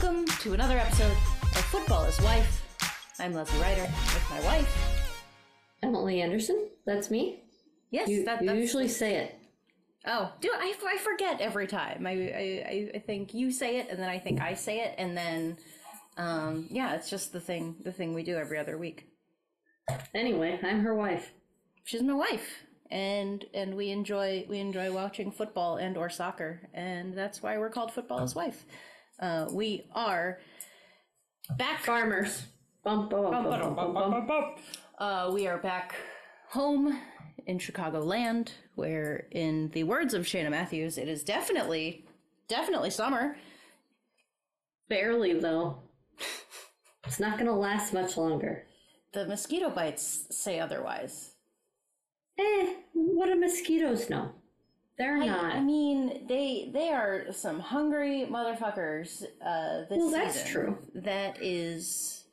Welcome to another episode of Football is Wife. I'm Leslie Ryder with my wife. Emily Anderson, that's me. Yes, you that's usually say it. Oh, I forget every time. I think you say it, and then I think I say it, and then yeah, it's just the thing we do every other week. Anyway, I'm her wife. She's my wife, and we enjoy watching football and or soccer, and that's why we're called Football is Wife. We are back Farmers. Bum, bum, bum, bum, bum, bum, bum. We are back home in Chicagoland, where, in the words of Shana Matthews, it is definitely summer. Barely, though. It's not going to last much longer. The mosquito bites say otherwise. What do mosquitoes know? They're not. I mean, they are some hungry motherfuckers this season. Well, that's true. That is...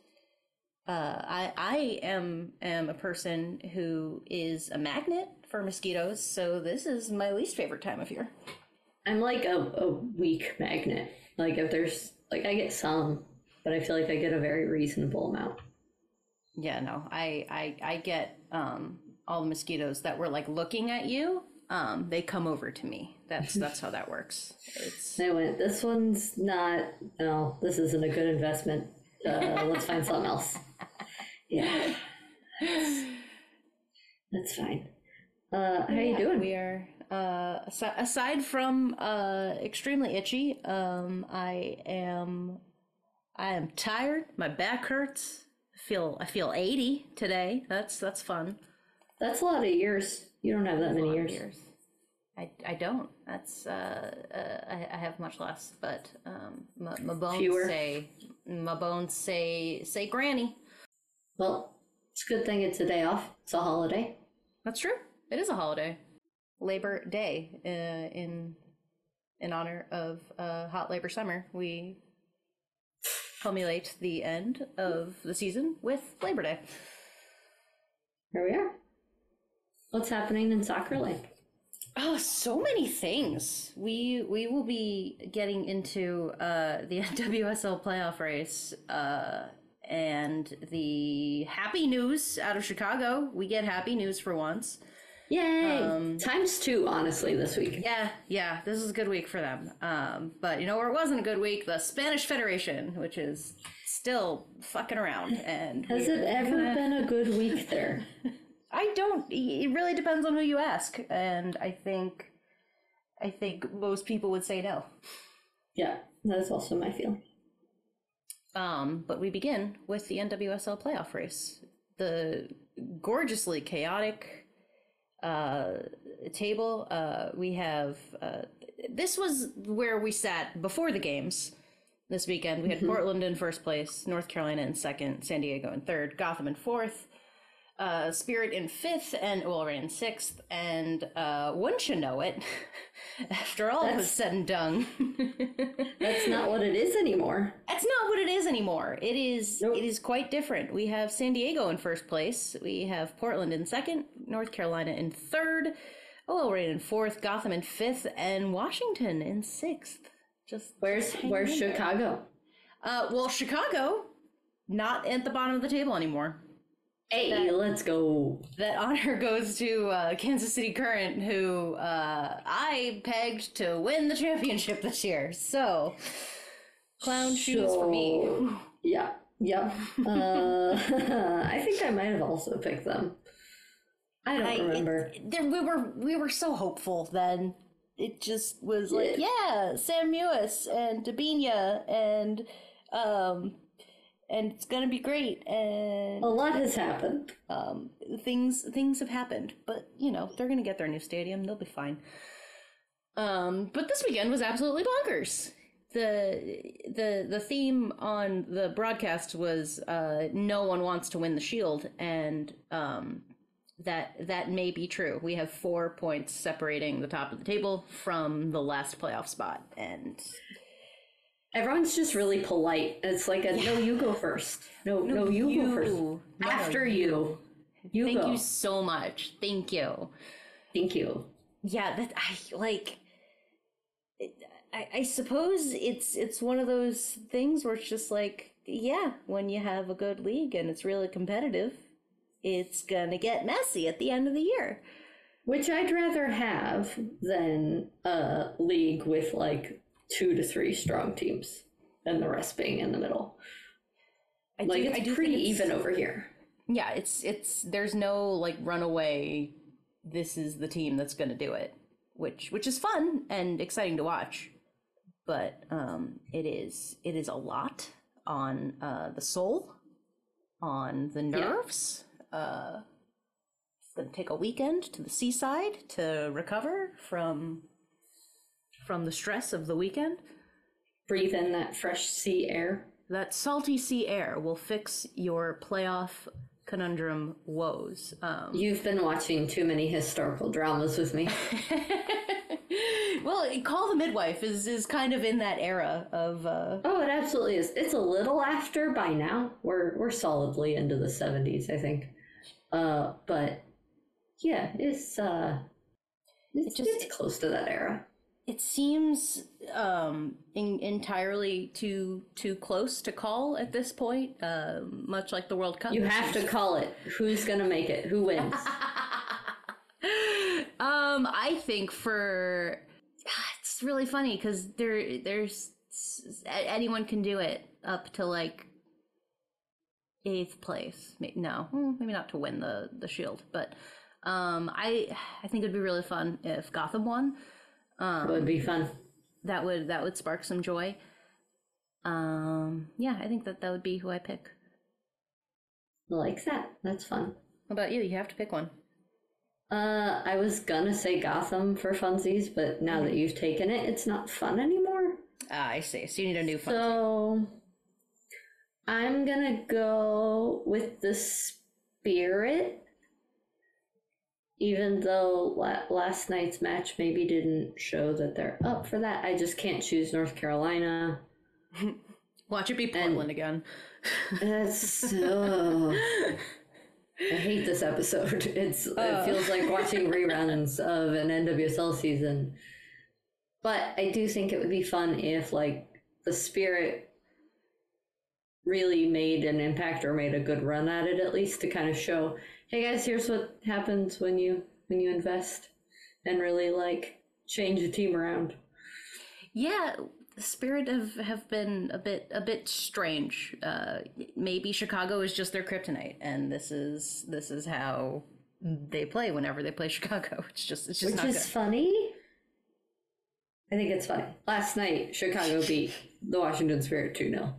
I am a person who is a magnet for mosquitoes, so this is my least favorite time of year. I'm like a weak magnet. Like, if there's... Like, I get some, but I feel like I get a very reasonable amount. Yeah, no, I get all the mosquitoes that were, like, looking at you. They come over to me. That's how that works. I went, this one's not... No, this isn't a good investment. Let's find something else. Yeah. That's fine. How you doing? We are, aside from extremely itchy, I am tired. My back hurts. I feel 80 today. That's fun. That's a lot of years. You don't have that many years. I don't. That's I have much less, but my bones Fewer. say granny. Well, it's a good thing it's a day off. It's a holiday. That's true. It is a holiday. Labor Day, in honor of hot labor summer, we culminate the end of the season with Labor Day. Here we are. What's happening in soccer land? Oh, so many things. We will be getting into the NWSL playoff race and the happy news out of Chicago. We get happy news for once. Yay! Times two, honestly, this week. Yeah, this is a good week for them. But you know where it wasn't a good week? The Spanish Federation, which is still fucking around. And has it ever been a good week there? It really depends on who you ask, and I think most people would say no. Yeah, that's also my feeling. But we begin with the NWSL playoff race. The gorgeously chaotic table. We have this was where we sat before the games this weekend. We had Portland in first place, North Carolina in second, San Diego in third, Gotham in fourth, Spirit in fifth, and Ulreich in sixth. And wouldn't you know it, after all was said and done, that's not what it is anymore. That's not what it is anymore. It is. Nope. It is quite different. We have San Diego in first place. We have Portland in second, North Carolina in third, Ulreich in fourth, Gotham in fifth, and Washington in sixth. Where's Chicago? Well, Chicago, not at the bottom of the table anymore. Hey, let's go. That honor goes to Kansas City Current, who I pegged to win the championship this year. So, clown shoes for me. Yeah. I think I might have also picked them. I don't remember. We were so hopeful then. It just was like, yeah, Sam Mewis and Dabinia and it's gonna be great, and a lot has happened. Things have happened, but you know they're gonna get their new stadium; they'll be fine. But this weekend was absolutely bonkers. The theme on the broadcast was no one wants to win the Shield, and that may be true. We have 4 points separating the top of the table from the last playoff spot, and everyone's just really polite. It's like no, you go first. No, you go first. After you. Thank you so much. Thank you. Thank you. Yeah, I suppose it's one of those things where it's just like, yeah, when you have a good league and it's really competitive, it's gonna get messy at the end of the year. Which I'd rather have than a league with like 2 to 3 strong teams and the rest being in the middle. It's pretty even over here. Yeah, it's there's no like runaway, this is the team that's gonna do it, which is fun and exciting to watch. But it is a lot on the soul, on the nerves. Yeah. It's gonna take a weekend to the seaside to recover from the stress of the weekend. Breathe in that fresh sea air. That salty sea air will fix your playoff conundrum woes. You've been watching too many historical dramas with me. Well, Call the Midwife is kind of in that era of... Oh, it absolutely is. It's a little after by now. We're solidly into the 70s, I think. But yeah, it's close to that era. It seems entirely too close to call at this point, much like the World Cup. You have to call it. Who's going to make it? Who wins? I think it's really funny because there's anyone can do it up to like 8th place. Maybe not to win the Shield, but I think it'd be really fun if Gotham won. It would be fun. That would spark some joy. Yeah, I think that would be who I pick. I like that. That's fun. What about you? You have to pick one. I was gonna say Gotham for funsies, but now that you've taken it, it's not fun anymore. I see. So you need a new funsie. So I'm gonna go with the Spirit. Even though last night's match maybe didn't show that they're up for that, I just can't choose North Carolina. Watch it be Portland again. That's so... I hate this episode. It feels like watching reruns of an NWSL season. But I do think it would be fun if, like, the Spirit really made an impact or made a good run at it, at least, to kind of show, hey guys, here's what happens when you invest and really like change the team around. Yeah, the Spirit have been a bit strange. Maybe Chicago is just their kryptonite, and this is how they play whenever they play Chicago. It's just Which not is good. Funny. I think it's funny. Last night, Chicago beat the Washington Spirit 2-0.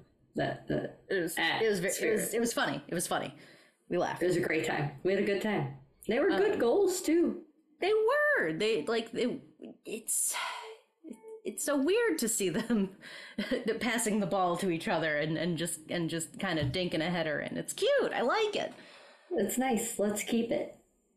It was funny. It was funny. We laughed. It was a great time. We had a good time. They were good goals too. They were. It's so weird to see them passing the ball to each other and just kind of dinking a header in. It's cute. I like it. It's nice. Let's keep it.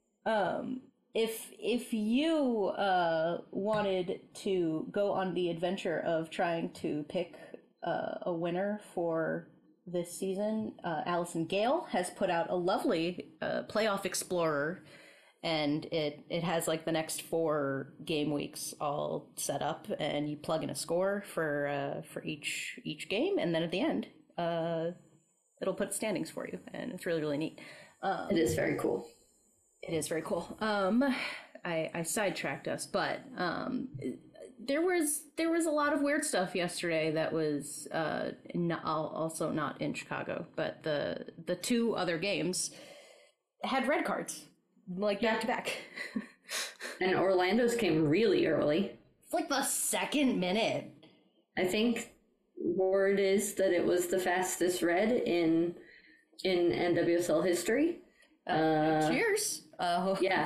If you wanted to go on the adventure of trying to pick a winner for this season, Allison Gale has put out a lovely playoff explorer, and it has like the next 4 game weeks all set up, and you plug in a score for each game, and then at the end it'll put standings for you, and it's really, really neat. It is very cool. It is very cool. I sidetracked us, but there was a lot of weird stuff yesterday that was also not in Chicago, but the 2 other games had red cards, like back to back. And Orlando's came really early. It's like the 2nd minute. I think word is that it was the fastest red in NWSL history. Cheers. Yeah.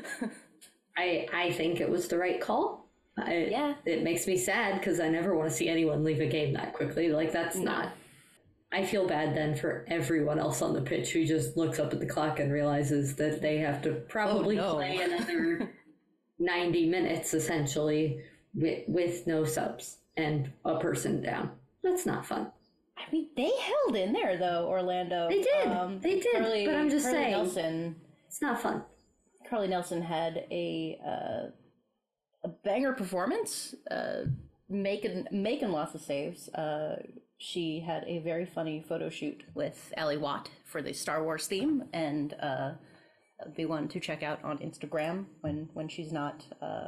I think it was the right call. It makes me sad because I never want to see anyone leave a game that quickly. Like, that's not... I feel bad then for everyone else on the pitch who just looks up at the clock and realizes that they have to probably play another 90 minutes, essentially, with no subs and a person down. That's not fun. I mean, they held in there, though, Orlando. They did. They did. But I'm just saying, Nelson, it's not fun. Carly Nelson had a banger performance. making lots of saves. She had a very funny photo shoot with Ali Watt for the Star Wars theme, and be one to check out on Instagram when she's not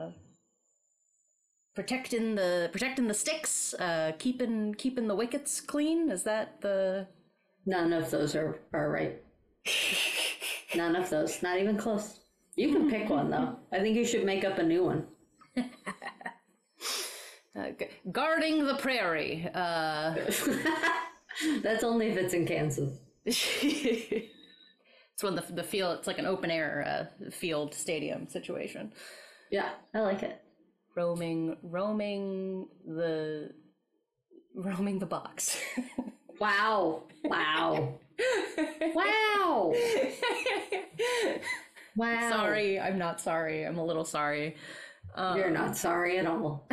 protecting the sticks, keeping the wickets clean. Is that the? None of those are right. None of those. Not even close. You can pick one though. I think you should make up a new one. Guarding the prairie. That's only if it's in Kansas. It's when the field, it's like an open air field stadium situation. Yeah, I like it. Roaming the box. Wow. Wow. Wow. Wow. Sorry, I'm not sorry. I'm a little sorry. You're not sorry at all.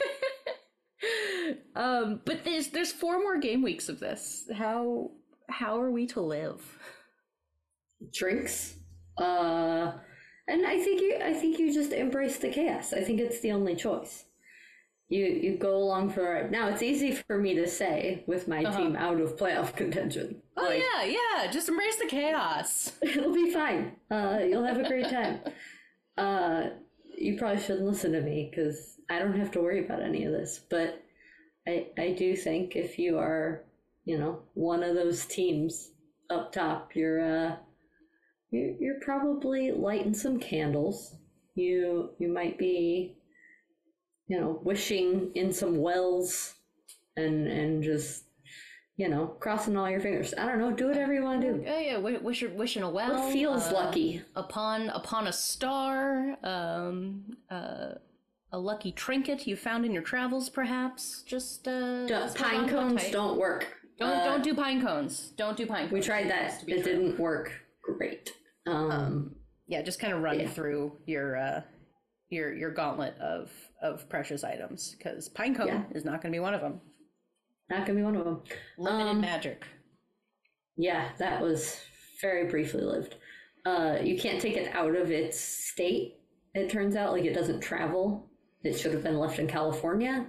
But there's 4 more game weeks of this. How are we to live? Drinks. And I think you just embrace the chaos. I think it's the only choice. You go along for it. Now it's easy for me to say with my team out of playoff contention. Oh like, yeah, just embrace the chaos. It'll be fine. You'll have a great time. You probably shouldn't listen to me because I don't have to worry about any of this. But I do think if you are, one of those teams up top, you're probably lighting some candles. You might be, wishing in some wells and just, crossing all your fingers. I don't know. Do whatever you want to do. Yeah. Wishing a well. What feels lucky? Upon a star, a lucky trinket you found in your travels, perhaps. Just pine cones don't work. Don't do pine cones. Don't do pine cones. We tried that. It didn't work great. Yeah, just kind of run through your gauntlet of precious items, because pine cone is not going to be one of them. Not going to be one of them. Limited magic. Yeah, that was very briefly lived. You can't take it out of its state. It turns out, like, it doesn't travel. It should have been left in California.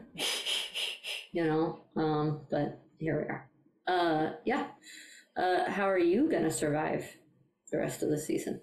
But here we are. How are you gonna survive the rest of the season?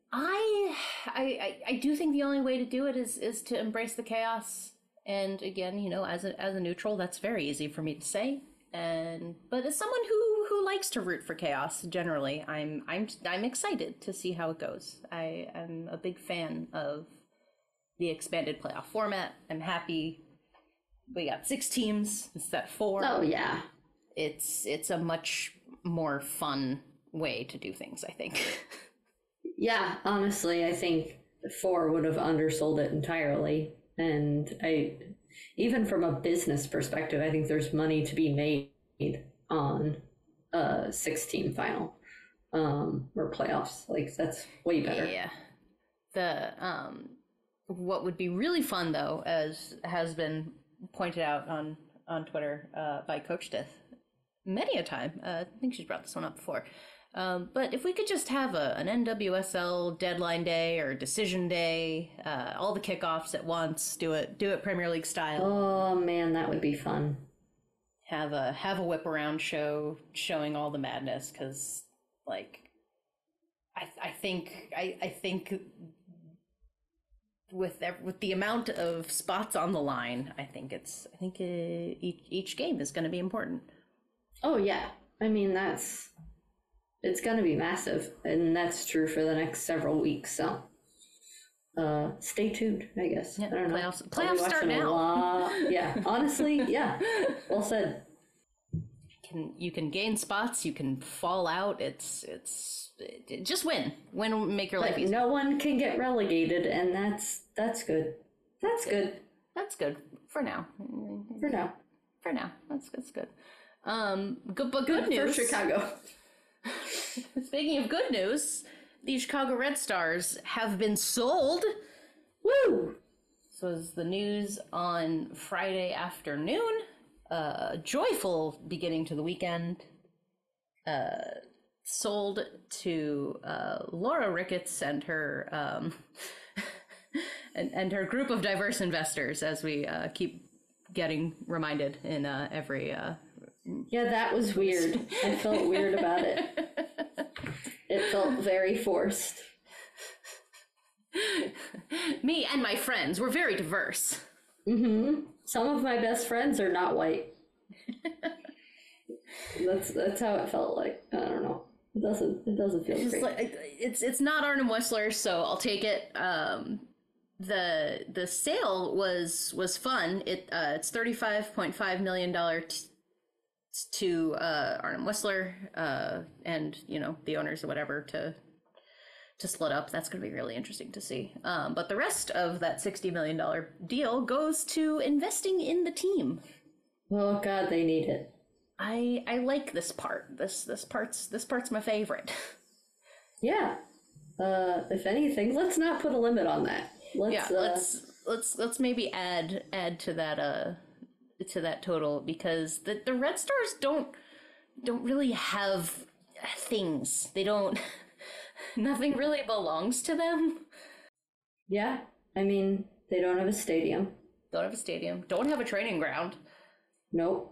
I do think the only way to do it is to embrace the chaos. And again, as a neutral, that's very easy for me to say. But as someone who likes to root for chaos, generally, I'm excited to see how it goes. I am a big fan of the expanded playoff format. I'm happy we got 6 teams instead of 4. Oh yeah, it's a much more fun way to do things, I think. Yeah, honestly, I think 4 would have undersold it entirely. And even from a business perspective, I think there's money to be made on a 6-team final or playoffs. Like, that's way better. Yeah. What would be really fun, though, as has been pointed out on Twitter by Coach Death many a time. I think she's brought this one up before. But if we could just have an NWSL deadline day or decision day, all the kickoffs at once, do it Premier League style. Oh man, that would be fun. Have a whip around show showing all the madness, because like I think with the amount of spots on the line, I think each game is going to be important. Oh yeah, I mean it's going to be massive, and that's true for the next several weeks. So, stay tuned, I guess. Yeah, I don't know. Playoffs start now. Yeah, honestly, yeah. Well said. You can gain spots. You can fall out. It's just win, make your life easier. No one can get relegated, and that's good. That's good. That's good for now. For now. That's good. Good news for Chicago. Speaking of good news, the Chicago Red Stars have been sold. Woo! This was the news on Friday afternoon. Joyful beginning to the weekend. Sold to Laura Ricketts and her and her group of diverse investors, as we keep getting reminded in every. Yeah, that was weird. I felt weird about it. It felt very forced. Me and my friends were very diverse. Some of my best friends are not white. That's how it felt like. I don't know. It doesn't feel great. Like, it's not Arnim Wessler, so I'll take it. The sale was fun. It's $35.5 million to Arnim Wessler and the owners or whatever to split up. That's going to be really interesting to see. But the rest of that $60 million deal goes to investing in the team. Oh God, they need it. I like this part. This part's my favorite. Yeah. If anything, let's not put a limit on that. Let's maybe add to that total, because the Red Stars don't really have things. They don't. Nothing really belongs to them. Yeah, I mean, they don't have a stadium. Don't have a stadium. Don't have a training ground. Nope.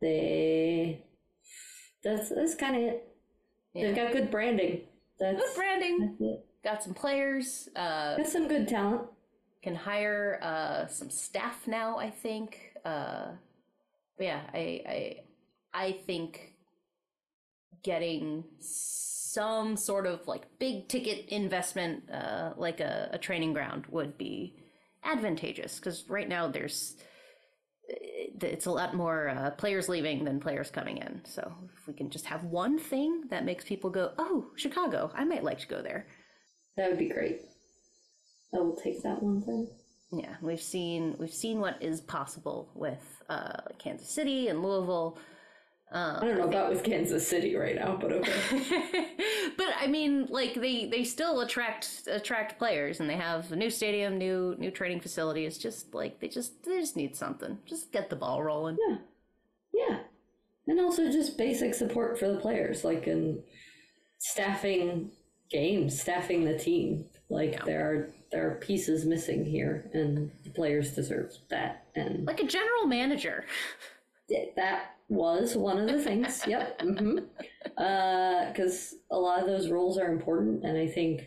That's kind of it. Yeah. They've got good branding. Good branding. Got some players. Got some good talent. Can hire some staff now, I think. But yeah, I think getting some sort of like big ticket investment, like a training ground, would be advantageous, because right now it's a lot more players leaving than players coming in. So if we can just have one thing that makes people go, oh, Chicago, I might like to go there. That would be great. I will take that one thing. Yeah, we've seen what is possible with like Kansas City and Louisville. I don't know about with Kansas City right now, but okay. But I mean, like they still attract players, and they have a new stadium, new training facilities. Just like they just need something. Just get the ball rolling. Yeah, and also just basic support for the players, like in staffing games, staffing the team. Like there are pieces missing here, and the players deserve that. And like a general manager. That was one of the things. Yep. Because a lot of those roles are important, and I think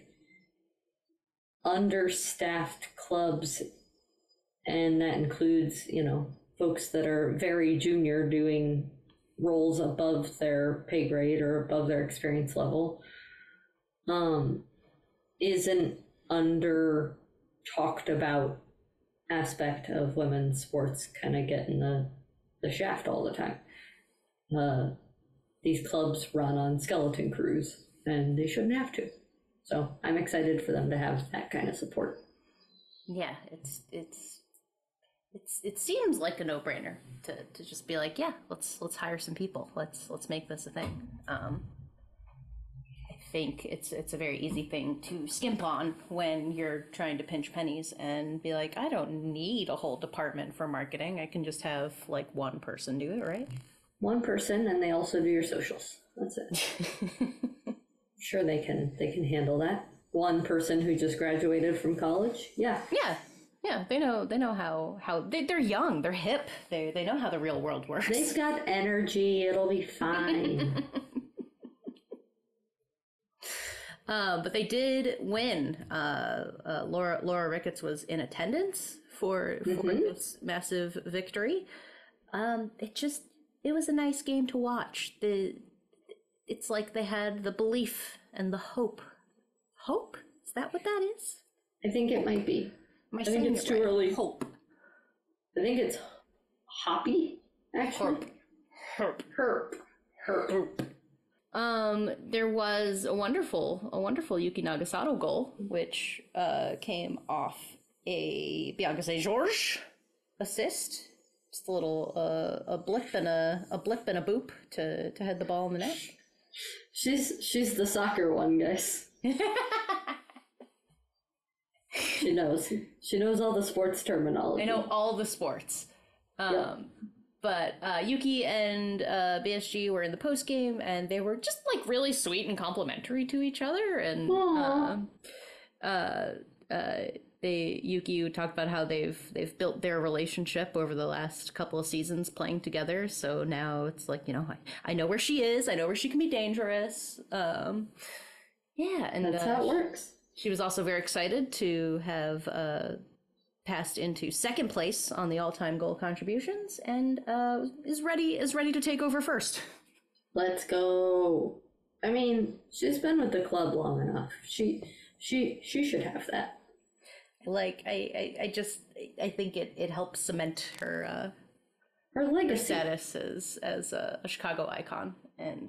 understaffed clubs, and that includes folks that are very junior doing roles above their pay grade or above their experience level, is an under talked about aspect of women's sports kind of getting the shaft all the time. These clubs run on skeleton crews, and they shouldn't have to. So I'm excited for them to have that kind of support. Yeah, it seems like a no-brainer to just be like, yeah, let's hire some people. Let's make this a thing. I think it's a very easy thing to skimp on when you're trying to pinch pennies and be like, I don't need a whole department for marketing. I can just have like one person do it, right? One person, and they also do your socials. That's it. Sure, they can handle that. One person who just graduated from college. Yeah. They know how they're young, they're hip, they know how the real world works. They've got energy. It'll be fine. But they did win. Laura Ricketts was in attendance for this massive victory. It was a nice game to watch. It's like they had the belief and the hope. Hope? Is that what that is? I think it might be. I think it's too early. Hope. I think it's hoppy, actually. Herp. There was a wonderful Yuki Nagasato goal, which came off a Bianca St. George assist. Just a little a blip and a boop to head the ball in the net. She's the soccer one, guys. She knows all the sports terminology. I know all the sports. Yep. But Yuki and BSG were in the post game, and they were just like really Yuki talked about how they've built their relationship over the last couple of seasons playing together. So now it's like, I know where she is. I know where she can be dangerous. Yeah, and that's how it works. She was also very excited to have passed into second place on the all-time goal contributions, and is ready to take over first. Let's go. I mean, she's been with the club long enough. She should have that. I think it helps cement her legacy, her status as a Chicago icon, and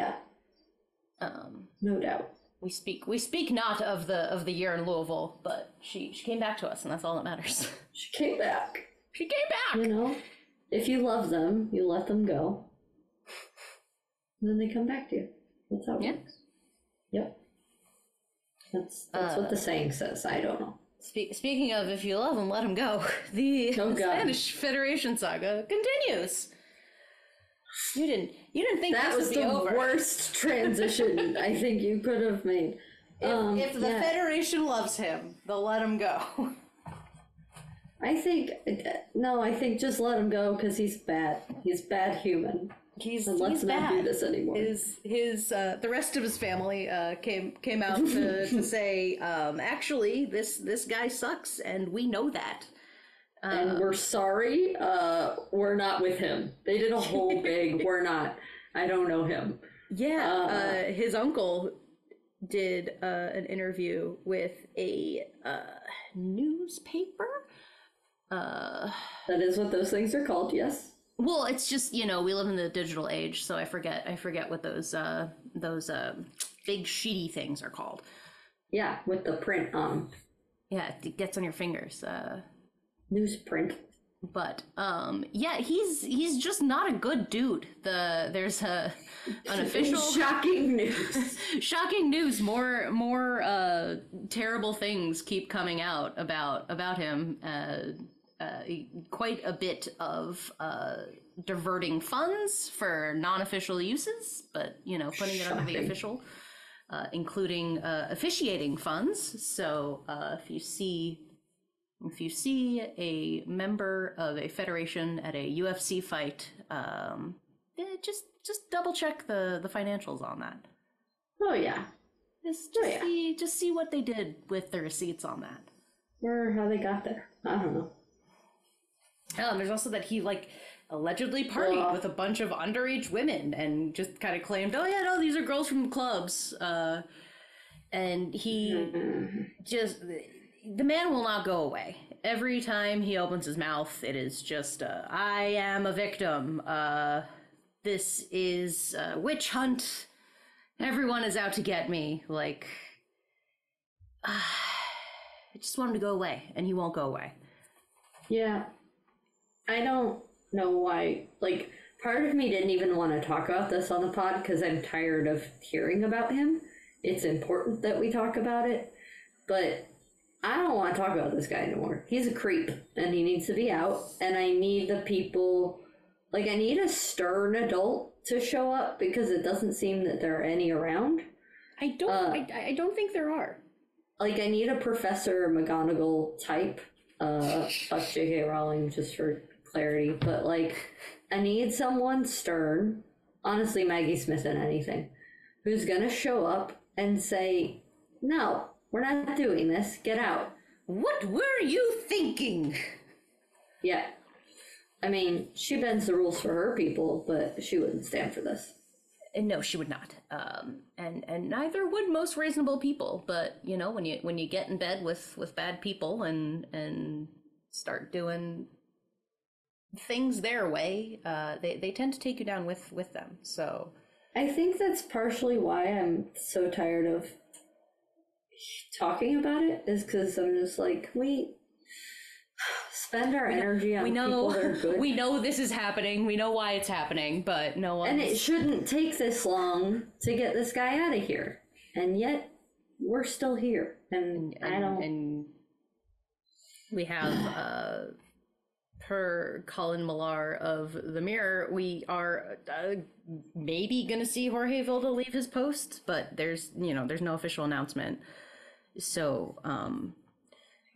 no doubt. We speak not of the year in Louisville, but she came back to us, and that's all that matters. She came back. She came back. If you love them, you let them go, and then they come back to you. That's how it works. Yep. That's what the saying says. I don't know. Speaking of, if you love them, let them go. The Spanish Federation saga continues. You didn't think that this was would be the over. Worst transition I think you could have made. If the Federation loves him, they'll let him go. I think just let him go because he's bad. He's bad human. Let's not do this anymore. His the rest of his family came out to say, actually, this guy sucks, and we know that. And we're sorry, we're not with him. They did a whole big, we're not, I don't know him. Yeah, his uncle did an interview with a newspaper. That is what those things are called, yes. Well, it's just, we live in the digital age, so I forget what those big sheety things are called. Yeah, with the print on. Yeah, it gets on your fingers. Newsprint. But he's just not a good dude. There's an official shocking news. More terrible things keep coming out about him. Quite a bit of diverting funds for non-official uses, but putting it under the official, including officiating funds. So if you see a member of a federation at a UFC fight, just double check the financials on that. Oh yeah. Just see what they did with the receipts on that. Or how they got there. I don't know. There's also that he allegedly partied with a bunch of underage women and just kind of claimed, oh yeah, no, these are girls from clubs. And he the man will not go away. Every time he opens his mouth, it is just, I am a victim. This is a witch hunt. Everyone is out to get me. I just want him to go away, and he won't go away. Yeah. I don't know why. Part of me didn't even want to talk about this on the pod because I'm tired of hearing about him. It's important that we talk about it, but I don't want to talk about this guy anymore. He's a creep, and he needs to be out, and I need the people... I need a stern adult to show up because it doesn't seem that there are any around. I don't think there are. I need a Professor McGonagall type. Fuck J.K. Rowling, just for clarity, but I need someone stern, honestly Maggie Smith in anything, who's gonna show up and say, no, we're not doing this, get out. What were you thinking? Yeah. I mean, she bends the rules for her people, but she wouldn't stand for this. No, she would not. And neither would most reasonable people. But when you get in bed with bad people and start doing things their way, they tend to take you down with them. So I think that's partially why I'm so tired of talking about it. Is because I'm just we spend our energy on people that are good. We know this is happening. We know why it's happening, but no one. And it shouldn't take this long to get this guy out of here. And yet, we're still here. And I don't. And we have, per Colin Millar of The Mirror, we are maybe going to see Jorge Vilda leave his post, but there's no official announcement. So,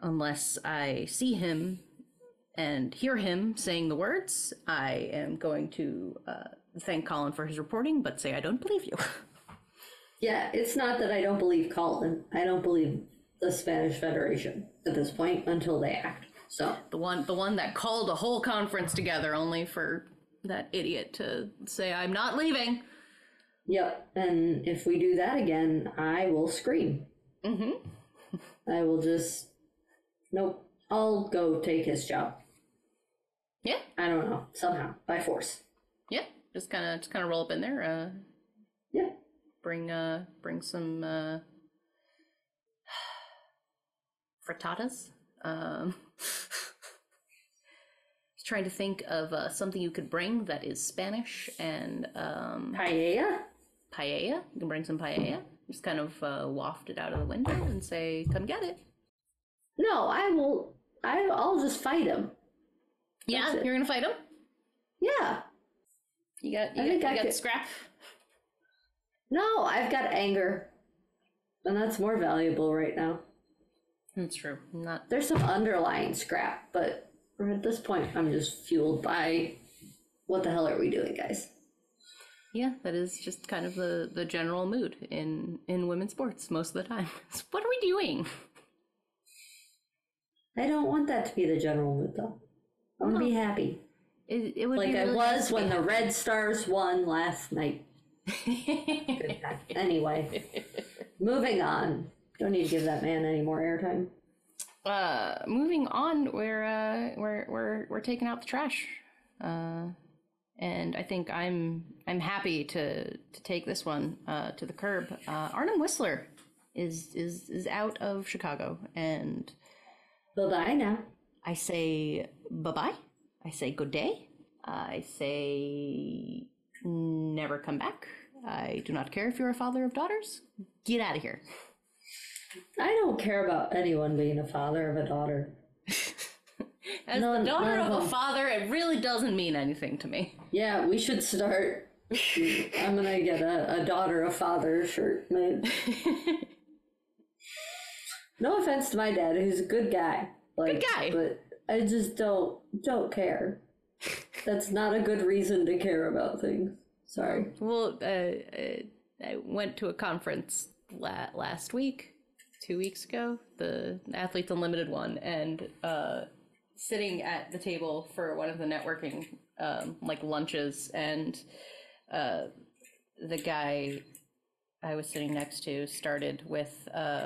unless I see him and hear him saying the words, I am going to thank Colin for his reporting, but say I don't believe you. Yeah, it's not that I don't believe Colin. I don't believe the Spanish Federation at this point until they act. So the one that called a whole conference together only for that idiot to say I'm not leaving. Yep, and if we do that again, I will scream. I will just nope. I'll go take his job. Yeah. I don't know, somehow by force. Yeah, just kind of roll up in there. Yeah. Bring some frittatas. Just trying to think of something you could bring that is Spanish and Paella? Paella. You can bring some paella. Just kind of waft it out of the window and say, "Come get it." No, I will. I'll just fight him. Yeah, you're gonna fight him. Yeah. You got scrap. No, I've got anger, and that's more valuable right now. That's true. There's some underlying scrap, but at this point, I'm just fueled by what the hell are we doing, guys? Yeah, that is just kind of the general mood in women's sports most of the time. What are we doing? I don't want that to be the general mood, though. I want to be happy. It would like be really I was when the Red Stars won last night. Good time. Anyway, moving on. Don't need to give that man any more airtime. Moving on, we're taking out the trash. And I think I'm happy to take this one to the curb. Arnim Whistler is out of Chicago, and bye now. I say bye-bye. I say good day. I say never come back. I do not care if you're a father of daughters. Get out of here. I don't care about anyone being a father of a daughter. As the daughter of a father, it really doesn't mean anything to me. Yeah, we should start. I'm gonna get a daughter of father shirt made. No offense to my dad, who's a good guy. Good guy. But I just don't care. That's not a good reason to care about things. Sorry. Well, I went to a conference last week, 2 weeks ago, the Athletes Unlimited one, and sitting at the table for one of the networking lunches, and the guy I was sitting next to started with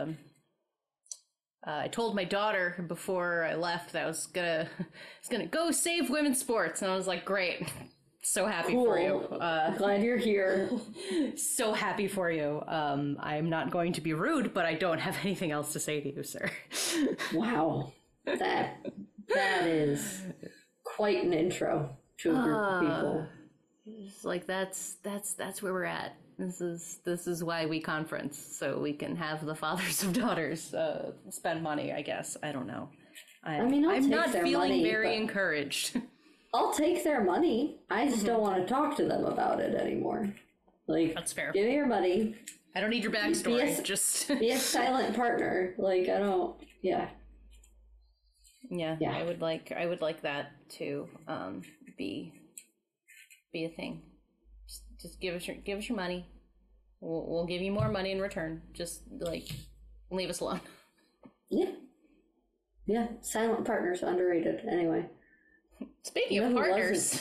I told my daughter before I left that I was gonna go save women's sports, and I was like, great, so happy for you. Glad you're here. So happy for you. I'm not going to be rude, but I don't have anything else to say to you, sir. Wow, that is quite an intro to a group of people. It's like that's where we're at. This is why we conference, so we can have the fathers of daughters spend money, I guess. I don't know. I'm not feeling very encouraged. I'll take their money. I just don't want to talk to them about it anymore. Like, that's fair. Give me your money. I don't need your backstory. Just be a silent partner. Like, I don't. Yeah. Yeah. I would like that to be a thing. Just give us your money. We'll give you more money in return. Just leave us alone. Yeah. Silent partners underrated. Anyway. Speaking of partners,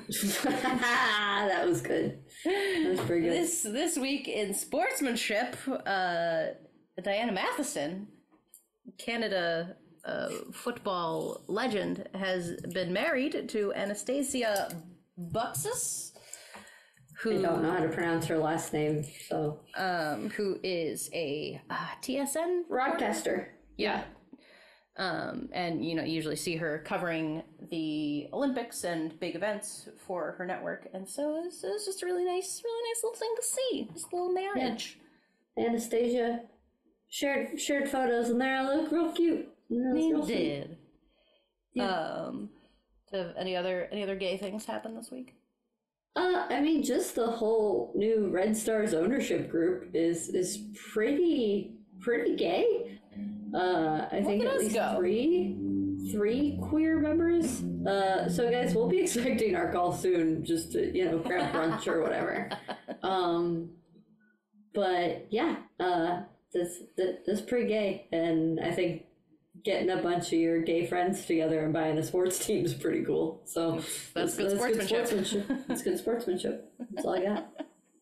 that was good. That was pretty good. This week in sportsmanship, Diana Matheson, Canada football legend, has been married to Anastasia Buxus, who I don't know how to pronounce her last name, so who is a TSN broadcaster. Yeah. And you usually see her covering the Olympics and big events for her network, and so it's just a really nice little thing to see. This little marriage. Yeah. Anastasia shared photos, and they look real cute. They did. Yeah. Have any other gay things happen this week? Just the whole new Red Stars ownership group is pretty gay. I think at least three queer members. So guys, we'll be expecting our call soon, just to, grab brunch or whatever. But yeah, this is pretty gay, and I think getting a bunch of your gay friends together and buying a sports team is pretty cool. So that's good sportsmanship. That's good sportsmanship. That's all I got.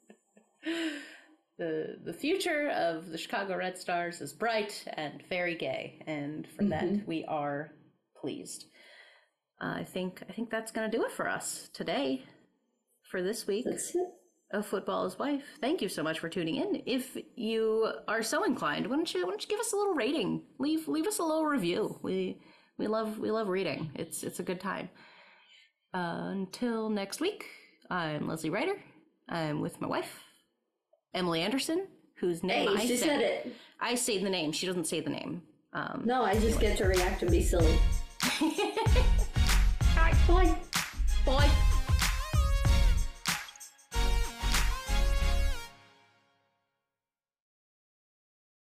The future of the Chicago Red Stars is bright and very gay, and for that we are pleased. I think that's going to do it for us today, for this week. That's it. Of Football is Wife. Thank you so much for tuning in. If you are so inclined, why don't you give us a little rating? Leave us a little review. We love reading. It's a good time. Until next week, I'm Leslie Ryder. I'm with my wife, Emily Anderson, whose name she said it. I say the name. She doesn't say the name. No, I just get to react and be silly. Bye.